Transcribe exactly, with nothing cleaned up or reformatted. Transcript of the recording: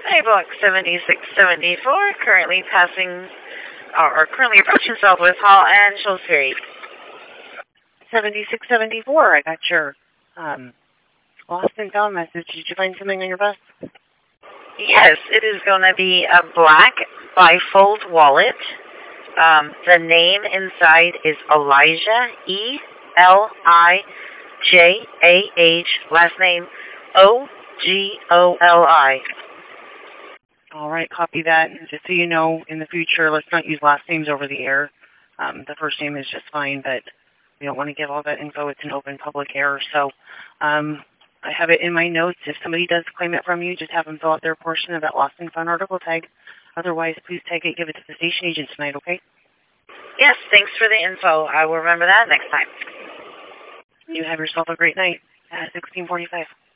A block seventy-six seventy-four, currently passing, or, or currently approaching Southwest Hall and Shoals Ferry. seventy-six seventy-four, I got your um, lost and found message. Did you find something on your bus? Yes, it is going to be a black bifold wallet. Um, the name inside is Elijah, E L I J A H, last name O G O L I. All right, copy that. Just so you know, in the future, let's not use last names over the air. Um, the first name is just fine, but we don't want to give all that info. It's an open public error. So um, I have it in my notes. If somebody does claim it from you, just have them fill out their portion of that lost and found article tag. Otherwise, please tag it, give it to the station agent tonight, okay? Yes, thanks for the info. I will remember that next time. You have yourself a great night at sixteen forty-five.